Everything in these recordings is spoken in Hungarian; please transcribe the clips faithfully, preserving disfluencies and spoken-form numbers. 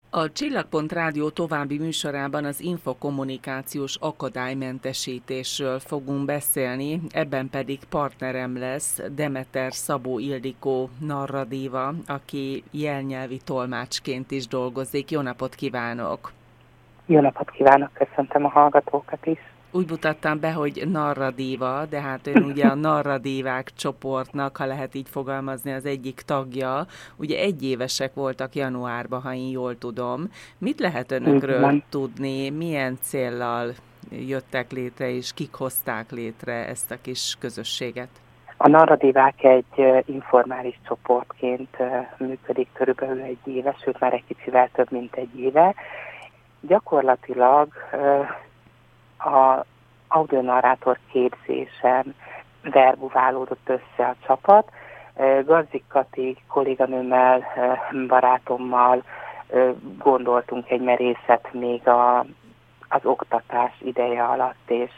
A Csillagpont Rádió további műsorában az infokommunikációs akadálymentesítésről fogunk beszélni, ebben pedig partnerem lesz Demeter Szabó Ildikó narradíva, aki jelnyelvi tolmácsként is dolgozik. Jó napot kívánok! Jó napot kívánok, köszöntöm a hallgatókat is! Úgy mutattam be, hogy narradíva, de hát ön ugye a narradívák csoportnak, ha lehet így fogalmazni, az egyik tagja. Ugye egyévesek voltak januárban, ha én jól tudom. Mit lehet önökről Igen. tudni, milyen céllal jöttek létre, és kik hozták létre ezt a kis közösséget? A narradívák egy informális csoportként működik körülbelül egy éve, sőt már egy kicsivel több, mint egy éve. Gyakorlatilag a audionarrátor képzésen verbuválódott össze a csapat. Gazzik Kati kolléganőmmel, barátommal gondoltunk egy merészet még a, az oktatás ideje alatt, és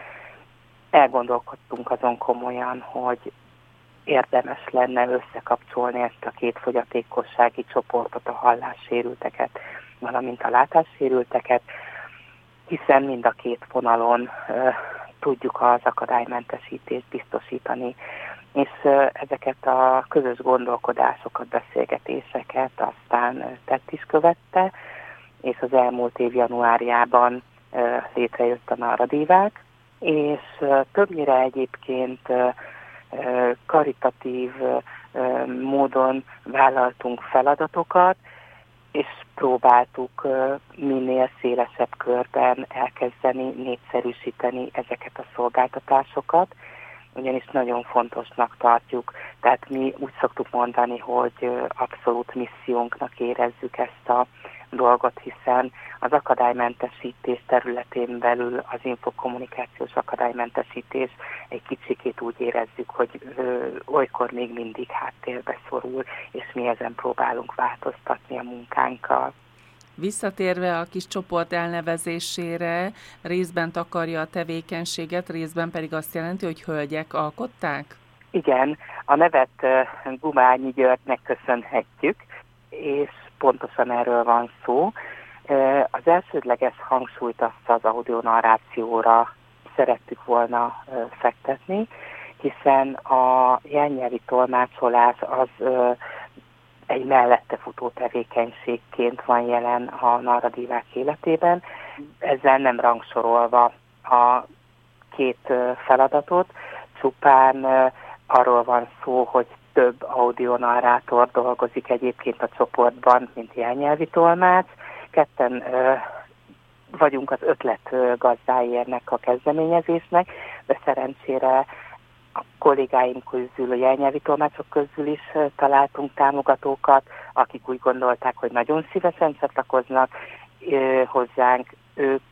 elgondolkodtunk azon komolyan, hogy érdemes lenne összekapcsolni ezt a két fogyatékossági csoportot, a hallássérülteket, valamint a látássérülteket, hiszen mind a két vonalon uh, tudjuk az akadálymentesítést biztosítani, és uh, ezeket a közös gondolkodásokat, beszélgetéseket aztán uh, tett is követte, és az elmúlt év januárjában uh, létrejött a narradívák, és uh, többnyire egyébként uh, uh, karitatív uh, módon vállaltunk feladatokat, és próbáltuk minél szélesebb körben elkezdeni népszerűsíteni ezeket a szolgáltatásokat, ugyanis nagyon fontosnak tartjuk. Tehát mi úgy szoktuk mondani, hogy abszolút missziónknak érezzük ezt a dolgot, hiszen az akadálymentesítés területén belül az infokommunikációs akadálymentesítés egy kicsikét úgy érezzük, hogy ö, olykor még mindig háttérbe szorul, és mi ezen próbálunk változtatni a munkánkkal. Visszatérve a kis csoport elnevezésére, részben takarja a tevékenységet, részben pedig azt jelenti, hogy hölgyek alkották? Igen, a nevet uh, Gumányi Györgynek köszönhetjük, és pontosan erről van szó. Uh, az elsődleges hangsúlyt azt az audionarrációra szerettük volna uh, fektetni, hiszen a jelnyelvi tolmácsolás az uh, egy mellette futó tevékenységként van jelen a narradívák életében, ezzel nem rangsorolva a két feladatot, csupán arról van szó, hogy több audionarrátor dolgozik egyébként a csoportban, mint jelnyelvi tolmács. Ketten vagyunk az ötlet gazdái ennek a kezdeményezésnek, de szerencsére a kollégáink közül, a jelnyelvi tolmácsok közül is találtunk támogatókat, akik úgy gondolták, hogy nagyon szívesen csatlakoznak hozzánk, ők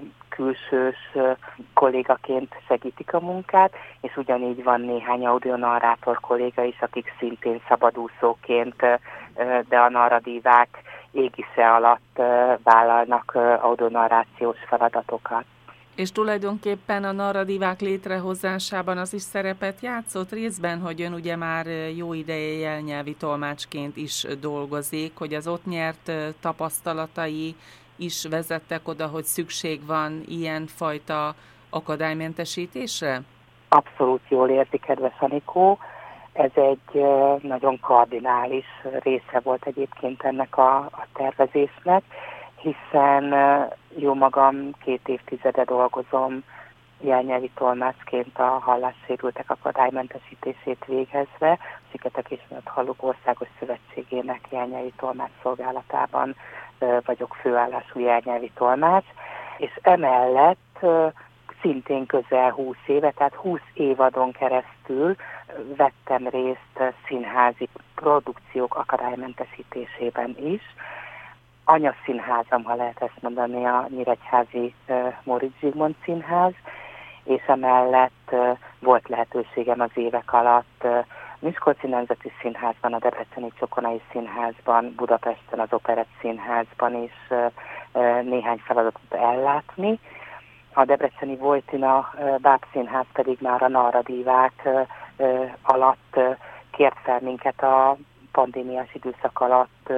külsős kollégaként segítik a munkát, és ugyanígy van néhány audionarrátor kolléga is, akik szintén szabadúszóként, de a narradívák égisze alatt vállalnak audionarrációs feladatokat. És tulajdonképpen a narradívák létrehozásában az is szerepet játszott részben, hogy ön ugye már jó ideje jelnyelvi tolmácsként is dolgozik, hogy az ott nyert tapasztalatai is vezettek oda, hogy szükség van ilyenfajta akadálymentesítésre? Abszolút jól érti, kedves Anikó. Ez egy nagyon kardinális része volt egyébként ennek a, a tervezésnek, hiszen jó magam két évtizede dolgozom jelnyelvi tolmácsként a hallássérültek akadálymentesítését végezve, a Siketek és Hallók Országos Szövetségének jelnyelvi tolmács szolgálatában vagyok főállású jelnyelvi tolmács, és emellett szintén közel húsz éve, tehát húsz évadon keresztül vettem részt színházi produkciók akadálymentesítésében is. Anyaszínházam, ha lehet ezt mondani, a nyíregyházi uh, Móricz Zsigmond Színház, és emellett uh, volt lehetőségem az évek alatt uh, Miskolci Nemzeti Színházban, a Debreceni Csokonai Színházban, Budapesten az Operett Színházban is uh, uh, néhány feladatot ellátni. A debreceni Vojtina uh, Bábszínház pedig már a narradívák uh, uh, alatt uh, kért fel minket a pandémiás időszak alatt uh,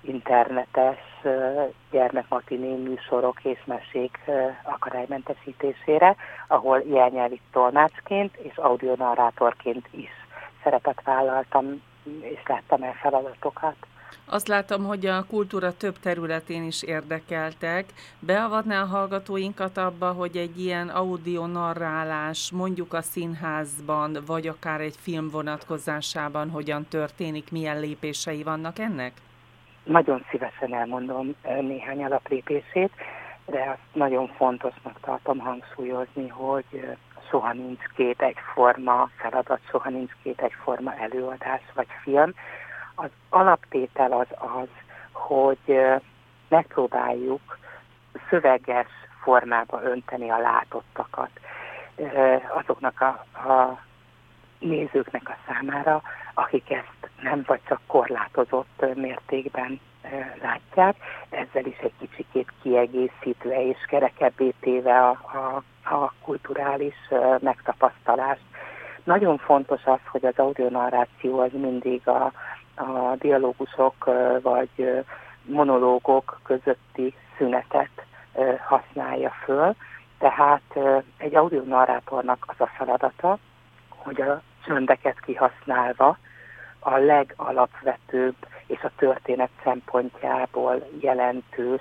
internetes gyermekmatiné műsorok és mesék akadálymentesítésére, ahol jelnyelvi tolmácsként és audionarrátorként is szerepet vállaltam, és láttam el feladatokat. Azt látom, hogy a kultúra több területén is érdekeltek. Beavatná a hallgatóinkat abba, hogy egy ilyen audionarrálás mondjuk a színházban, vagy akár egy film vonatkozásában hogyan történik, milyen lépései vannak ennek? Nagyon szívesen elmondom néhány alaplépését, de azt nagyon fontosnak tartom hangsúlyozni, hogy soha nincs két egyforma feladat, soha nincs két egyforma előadás vagy film. Az alaptétel az az, hogy megpróbáljuk szöveges formába önteni a látottakat azoknak a, a nézőknek a számára, akik ezt nem vagy csak korlátozott mértékben látják, ezzel is egy kicsikét kiegészítve és kerekebbé téve a, a, a kulturális megtapasztalást. Nagyon fontos az, hogy az audionarráció az mindig a, a dialógusok vagy monológok közötti szünetet használja föl, tehát egy audionarrátornak az a feladata, hogy a csöndeket kihasználva a legalapvetőbb és a történet szempontjából jelentős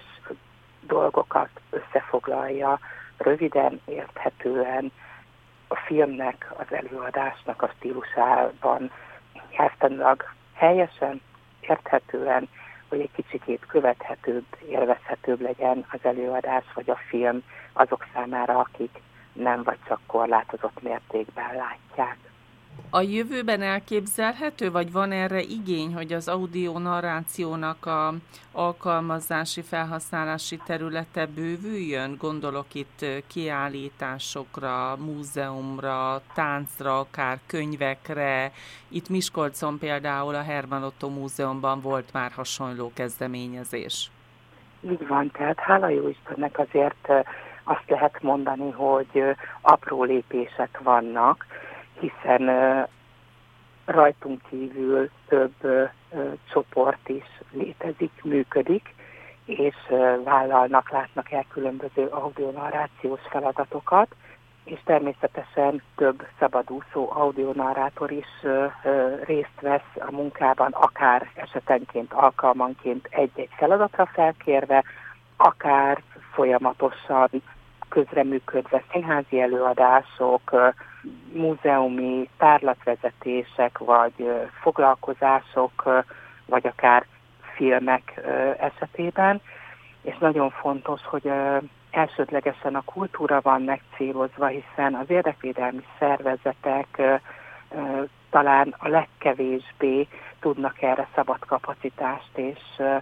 dolgokat összefoglalja röviden, érthetően, a filmnek, az előadásnak a stílusában, nyelvtanilag helyesen, érthetően, hogy egy kicsikét követhetőbb, élvezhetőbb legyen az előadás vagy a film azok számára, akik nem vagy csak korlátozott mértékben látják. A jövőben elképzelhető, vagy van erre igény, hogy az audionarrációnak a alkalmazási, felhasználási területe bővüljön? Gondolok itt kiállításokra, múzeumra, táncra, akár könyvekre. Itt Miskolcon például a Herman Ottó Múzeumban volt már hasonló kezdeményezés. Így van, tehát hála jó Istennek azért azt lehet mondani, hogy apró lépések vannak, hiszen uh, rajtunk kívül több uh, csoport is létezik, működik, és uh, vállalnak, látnak el különböző audionarrációs feladatokat, és természetesen több szabadúszó audionarrátor is uh, uh, részt vesz a munkában, akár esetenként, alkalmanként egy-egy feladatra felkérve, akár folyamatosan közreműködve színházi előadások, uh, múzeumi tárlatvezetések, vagy foglalkozások, vagy akár filmek esetében, és nagyon fontos, hogy elsődlegesen a kultúra van megcélozva, hiszen az érdekvédelmi szervezetek talán a legkevésbé tudnak erre szabad kapacitást, és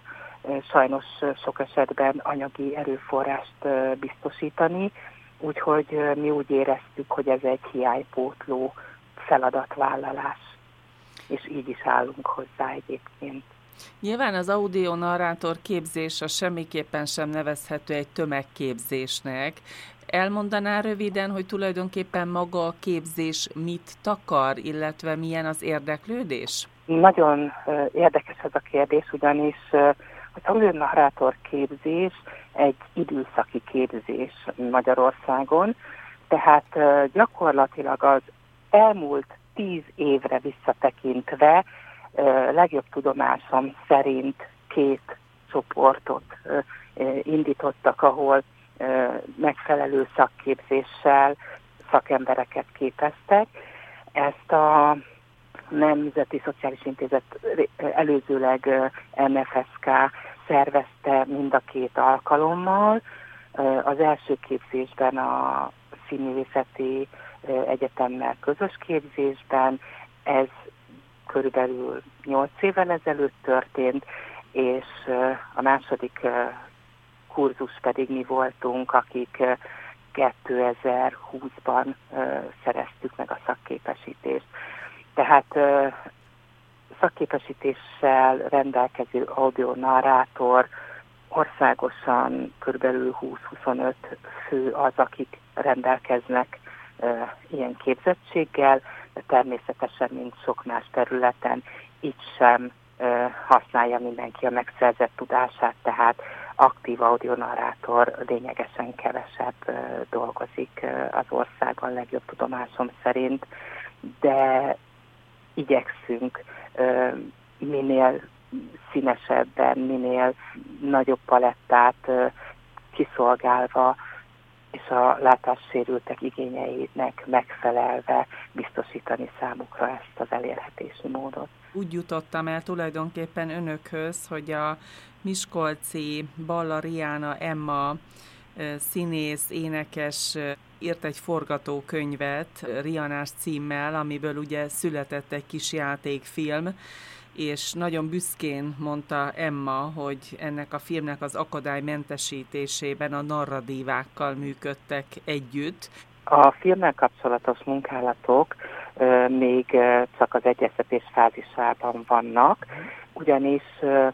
sajnos sok esetben anyagi erőforrást biztosítani, úgyhogy mi úgy éreztük, hogy ez egy hiánypótló feladatvállalás, és így is állunk hozzá egyébként. Nyilván az audionarrátor képzés a semmiképpen sem nevezhető egy tömegképzésnek. Elmondaná röviden, hogy tulajdonképpen maga a képzés mit takar, illetve milyen az érdeklődés? Nagyon érdekes ez a kérdés, ugyanis az audionarrátor képzés egy időszaki képzés Magyarországon, tehát gyakorlatilag az elmúlt tíz évre visszatekintve legjobb tudomásom szerint két csoportot indítottak, ahol megfelelő szakképzéssel szakembereket képeztek. Ezt a Nemzeti Szociális Intézet előzőleg en ef es ká szervezte mind a két alkalommal. Az első képzésben a Színművészeti Egyetemmel közös képzésben, ez körülbelül nyolc évvel ezelőtt történt, és a második kurzus pedig mi voltunk, akik kétezer-húszban szereztük meg a szakképesítést. Tehát szakképesítéssel rendelkező audionarrátor országosan körülbelül húsz-huszonöt fő az, akik rendelkeznek ilyen képzettséggel, de természetesen, mint sok más területen, itt sem használja mindenki a megszerzett tudását, tehát aktív audionarrátor lényegesen kevesebb dolgozik az országon, legjobb tudomásom szerint, de igyekszünk minél színesebben, minél nagyobb palettát kiszolgálva, és a látássérültek igényeinek megfelelve biztosítani számukra ezt az elérhetési módot. Úgy jutottam el tulajdonképpen önökhöz, hogy a miskolci Balla Riana Emma színész, énekes írt egy forgatókönyvet Rianás címmel, amiből ugye született egy kis játékfilm, és nagyon büszkén mondta Emma, hogy ennek a filmnek az akadálymentesítésében a narratívákkal működtek együtt. A filmmel kapcsolatos munkálatok euh, még csak az egyeztetés fázisában vannak, ugyanis euh,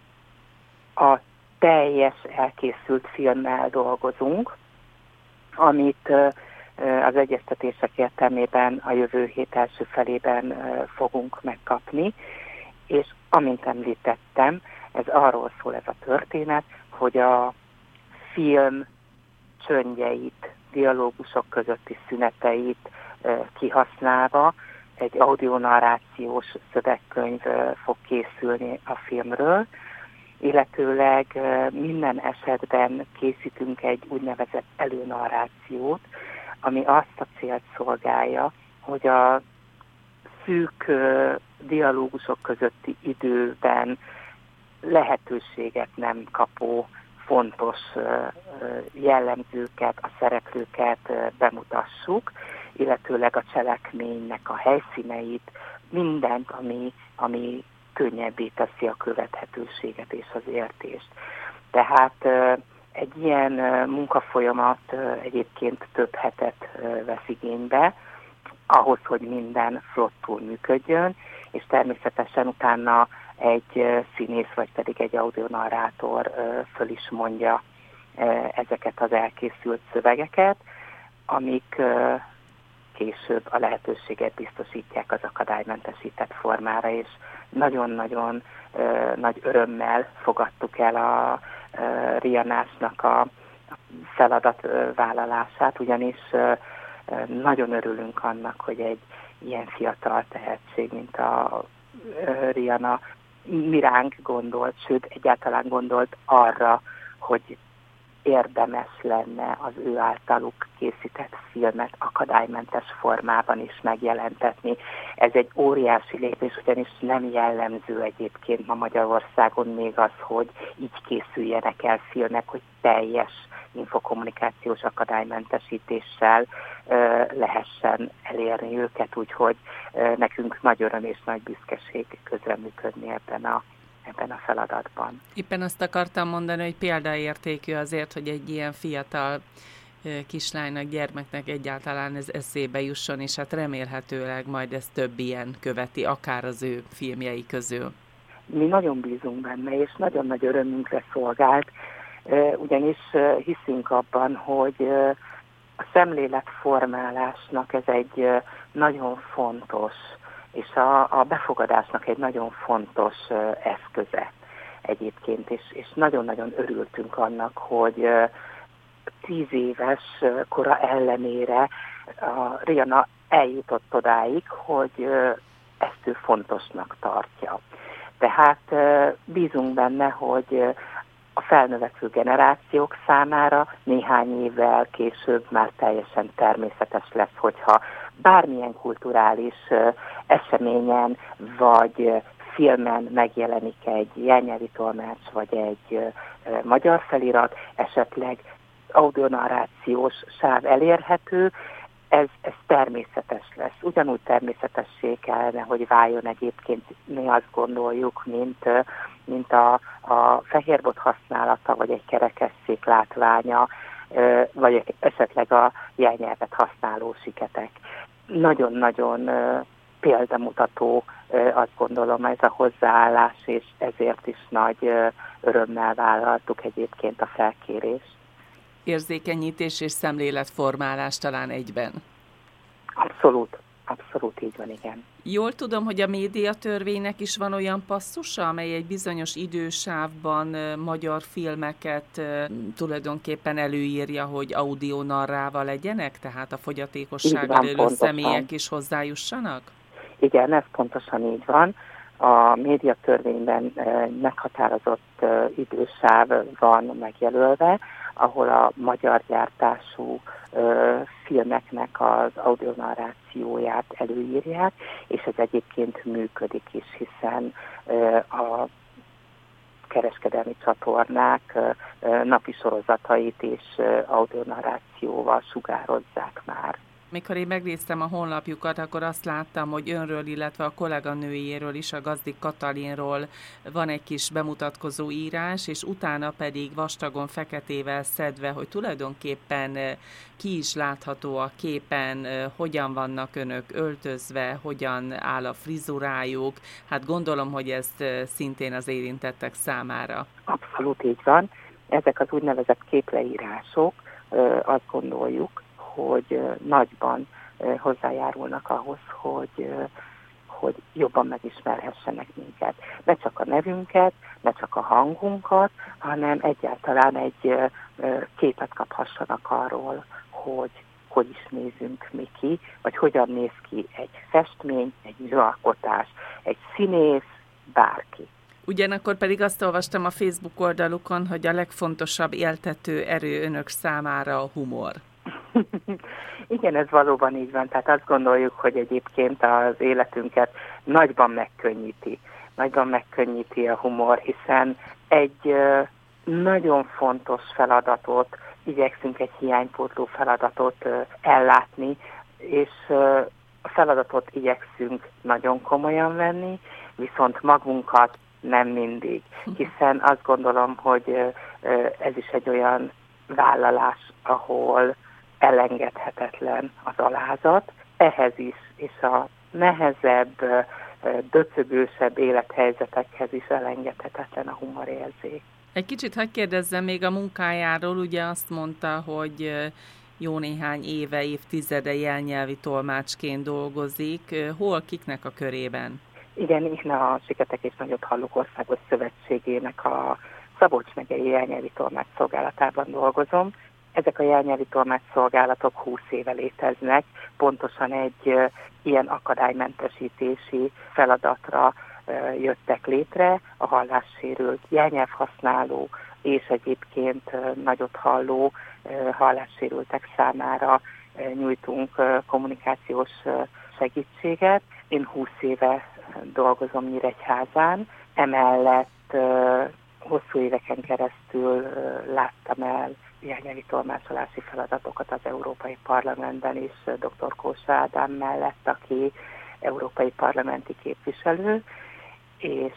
a teljes elkészült filmmel dolgozunk, amit euh, az egyeztetések értelmében a jövő hét első felében euh, fogunk megkapni, és amint említettem, ez arról szól ez a történet, hogy a film csöndjeit, dialógusok közötti szüneteit kihasználva egy audionarrációs szövegkönyv fog készülni a filmről, illetőleg minden esetben készítünk egy úgynevezett előnarrációt, ami azt a célt szolgálja, hogy a szűk dialógusok közötti időben lehetőséget nem kapó fontos jellemzőket, a szereplőket bemutassuk, illetőleg a cselekménynek a helyszíneit, mindent, ami, ami könnyebbé teszi a követhetőséget és az értést. Tehát egy ilyen munkafolyamat egyébként több hetet vesz igénybe, ahhoz, hogy minden flottul működjön, és természetesen utána egy színész, vagy pedig egy audionarrátor föl is mondja ezeket az elkészült szövegeket, amik később a lehetőséget biztosítják az akadálymentesített formára, és nagyon-nagyon nagy örömmel fogadtuk el a Rianásnak a feladatvállalását, ugyanis nagyon örülünk annak, hogy egy ilyen fiatal tehetség, mint a Riana mi ránk gondolt, sőt egyáltalán gondolt arra, hogy érdemes lenne az ő általuk készített filmet akadálymentes formában is megjelentetni. Ez egy óriási lépés, ugyanis nem jellemző egyébként ma Magyarországon még az, hogy így készüljenek el filmek, hogy teljes infokommunikációs akadálymentesítéssel ö, lehessen elérni őket, úgyhogy ö, nekünk nagy öröm és nagy büszkeség közreműködni ebben a, ebben a feladatban. Éppen azt akartam mondani, hogy példaértékű azért, hogy egy ilyen fiatal ö, kislánynak, gyermeknek egyáltalán ez eszébe jusson, és hát remélhetőleg majd ez több ilyen követi, akár az ő filmjei közül. Mi nagyon bízunk benne, és nagyon nagy örömünkre szolgált, ugyanis hiszünk abban, hogy a szemléletformálásnak ez egy nagyon fontos, és a, a befogadásnak egy nagyon fontos eszköze egyébként, és, és nagyon-nagyon örültünk annak, hogy tíz éves kora ellenére a Riana eljutott odáig, hogy ezt ő fontosnak tartja. Tehát bízunk benne, hogy a felnövekvő generációk számára néhány évvel később már teljesen természetes lesz, hogyha bármilyen kulturális eseményen vagy filmen megjelenik egy jelnyelvi tolmács vagy egy magyar felirat, esetleg audionarrációs sáv elérhető, ez, ez természetes lesz. Ugyanúgy természetessé kellene, hogy váljon egyébként, mi azt gondoljuk, mint, mint a, a fehérbot használata, vagy egy kerekesszék látványa, vagy esetleg a jelnyelvet használó siketek. Nagyon-nagyon példamutató, azt gondolom, ez a hozzáállás, és ezért is nagy örömmel vállaltuk egyébként a felkérést. Érzékenyítés és szemléletformálás talán egyben. Abszolút, abszolút így van, igen. Jól tudom, hogy a médiatörvénynek is van olyan passzusa, amely egy bizonyos idősávban magyar filmeket tulajdonképpen előírja, hogy audionarrával legyenek, tehát a fogyatékossággal élő pontosan. személyek is hozzájussanak? Igen, ez pontosan így van. A médiatörvényben meghatározott idősáv van megjelölve, ahol a magyar gyártású filmeknek az audionarrációját előírják, és ez egyébként működik is, hiszen a kereskedelmi csatornák napi sorozatait is audionarrációval sugározzák már. Mikor én megnéztem a honlapjukat, akkor azt láttam, hogy önről, illetve a kolléganőjéről is, a Gazdik Katalinról van egy kis bemutatkozó írás, és utána pedig vastagon feketével szedve, hogy tulajdonképpen ki is látható a képen, hogyan vannak önök öltözve, hogyan áll a frizurájuk. Hát gondolom, hogy ez szintén az érintettek számára. Abszolút így van. Ezek az úgynevezett képleírások, azt gondoljuk, hogy nagyban hozzájárulnak ahhoz, hogy, hogy jobban megismerhessenek minket. Ne csak a nevünket, ne csak a hangunkat, hanem egyáltalán egy képet kaphassanak arról, hogy hogy is nézünk mi ki, vagy hogyan néz ki egy festmény, egy műalkotás, egy színész, bárki. Ugyanakkor pedig azt olvastam a Facebook oldalukon, hogy a legfontosabb éltető erő önök számára a humor. Igen, ez valóban így van. Tehát azt gondoljuk, hogy egyébként az életünket nagyban megkönnyíti. Nagyban megkönnyíti a humor, hiszen egy nagyon fontos feladatot, igyekszünk egy hiánypótló feladatot ellátni, és a feladatot igyekszünk nagyon komolyan venni, viszont magunkat nem mindig. Hiszen azt gondolom, hogy ez is egy olyan vállalás, ahol elengedhetetlen az alázat, ehhez is, és a nehezebb, döcögősebb élethelyzetekhez is elengedhetetlen a humorérzék. Egy kicsit hadd kérdezzem még a munkájáról, ugye azt mondta, hogy jó néhány éve, évtizede jelnyelvi tolmácsként dolgozik. Hol, kiknek a körében? Igen, én a Siketek és Nagyothallók Országos Szövetségének a Szabolcs megyei jelnyelvi tolmács szolgálatában dolgozom. Ezek a jelnyelvi tolmácsszolgálatok húsz éve léteznek, pontosan egy uh, ilyen akadálymentesítési feladatra uh, jöttek létre, a hallássérült jelnyelvhasználó és egyébként uh, nagyothalló uh, hallássérültek számára uh, nyújtunk uh, kommunikációs uh, segítséget. Én húsz éve dolgozom Nyíregyházán, emellett uh, hosszú éveken keresztül uh, láttam el jelnyelvi tolmácsolási feladatokat az Európai Parlamentben is, dr. Kósa Ádám mellett, aki európai parlamenti képviselő, és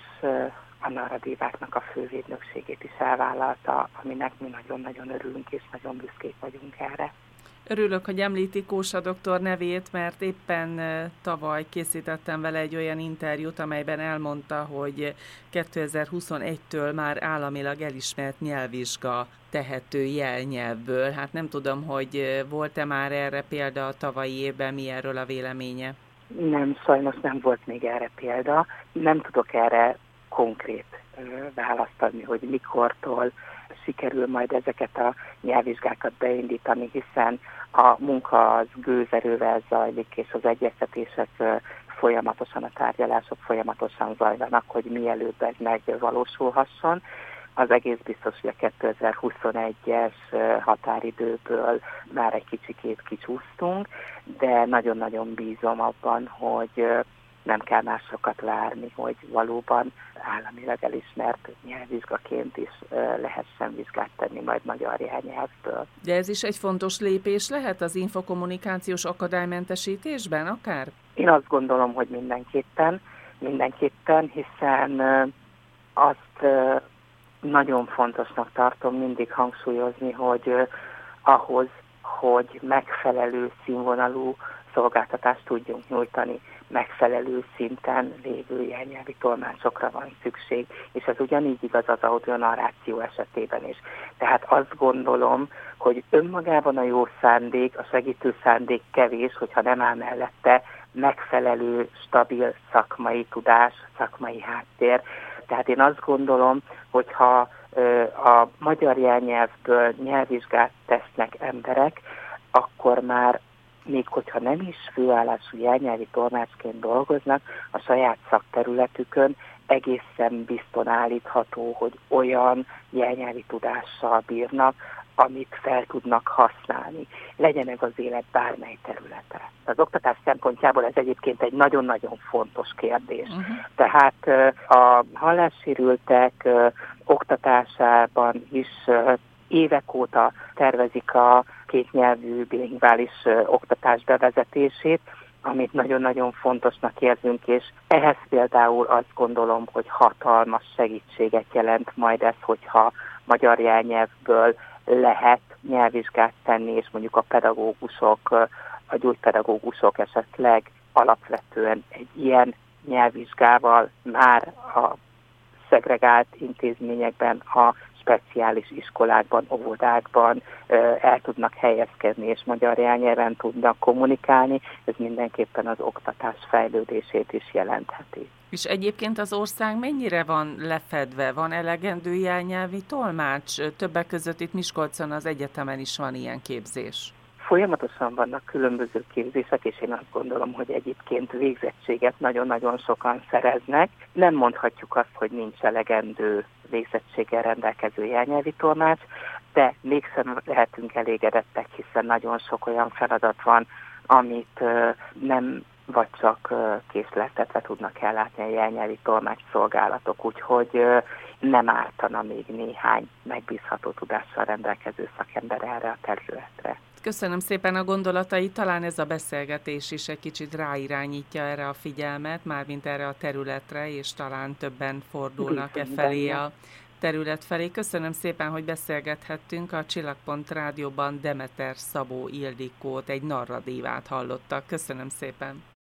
a narradíváknak a fővédnökségét is elvállalta, aminek mi nagyon-nagyon örülünk, és nagyon büszkék vagyunk erre. Örülök, hogy említi Kósa doktor nevét, mert éppen tavaly készítettem vele egy olyan interjút, amelyben elmondta, hogy kétezer-huszonegytől már államilag elismert nyelvvizsga tehető jelnyelvből. Hát nem tudom, hogy volt-e már erre példa a tavalyi évben, mi erről a véleménye? Nem, sajnos nem volt még erre példa. Nem tudok erre konkrét választ adni, hogy mikortól sikerül majd ezeket a nyelvvizsgákat beindítani, hiszen a munka az gőzerővel zajlik, és az egyeztetések folyamatosan, a tárgyalások folyamatosan zajlanak, hogy mielőbb ez megvalósulhasson. Az egész biztos, hogy a kétezer-huszonegyes határidőből már egy kicsikét kicsúsztunk, de nagyon-nagyon bízom abban, hogy nem kell másokat várni, hogy valóban államilag elismert nyelvvizsgaként is lehessen vizsgát tenni majd magyar jelnyelvből. De ez is egy fontos lépés lehet az infokommunikációs akadálymentesítésben akár? Én azt gondolom, hogy mindenképpen, mindenképpen, hiszen azt nagyon fontosnak tartom mindig hangsúlyozni, hogy ahhoz, hogy megfelelő színvonalú szolgáltatást tudjunk nyújtani, megfelelő szinten lévő jelnyelvi tolmácsokra van szükség, és ez ugyanígy igaz az audionarráció esetében is. Tehát azt gondolom, hogy önmagában a jó szándék, a segítő szándék kevés, hogyha nem áll mellette megfelelő, stabil szakmai tudás, szakmai háttér. Tehát én azt gondolom, hogyha a magyar jelnyelvből nyelvvizsgát tesznek emberek, akkor már még hogyha nem is főállású jelnyelvi tolmácsként dolgoznak, a saját szakterületükön egészen bizton állítható, hogy olyan jelnyelvi tudással bírnak, amit fel tudnak használni. Legyen ez az élet bármely területe. Az oktatás szempontjából ez egyébként egy nagyon-nagyon fontos kérdés. Uh-huh. Tehát a hallássérültek oktatásában is évek óta tervezik a kétnyelvű bilingvális oktatás bevezetését, amit nagyon-nagyon fontosnak érzünk, és ehhez például azt gondolom, hogy hatalmas segítséget jelent majd ez, hogyha magyar jelnyelvből lehet nyelvvizsgát tenni, és mondjuk a pedagógusok, a gyógypedagógusok esetleg alapvetően egy ilyen nyelvvizsgával már a szegregált intézményekben, a speciális iskolákban, óvodákban el tudnak helyezkedni, és magyar jelnyelven tudnak kommunikálni, ez mindenképpen az oktatás fejlődését is jelentheti. És egyébként az ország mennyire van lefedve? Van elegendő jelnyelvi tolmács? Többek között itt Miskolcon az egyetemen is van ilyen képzés. Folyamatosan vannak különböző képzések, és én azt gondolom, hogy egyébként végzettséget nagyon-nagyon sokan szereznek. Nem mondhatjuk azt, hogy nincs elegendő végzettséggel rendelkező jelnyelvi tolmács, de mégsem lehetünk elégedettek, hiszen nagyon sok olyan feladat van, amit nem vagy csak késleltetve tudnak ellátni a jelnyelvi tolmács szolgálatok, úgyhogy nem ártana még néhány megbízható tudással rendelkező szakember erre a területre. Köszönöm szépen a gondolatait, talán ez a beszélgetés is egy kicsit ráirányítja erre a figyelmet, mármint erre a területre, és talán többen fordulnak e felé a terület felé. Köszönöm szépen, hogy beszélgethettünk. A Csillagpont Rádióban Demeter Szabó Ildikót, egy narratívát hallottak. Köszönöm szépen.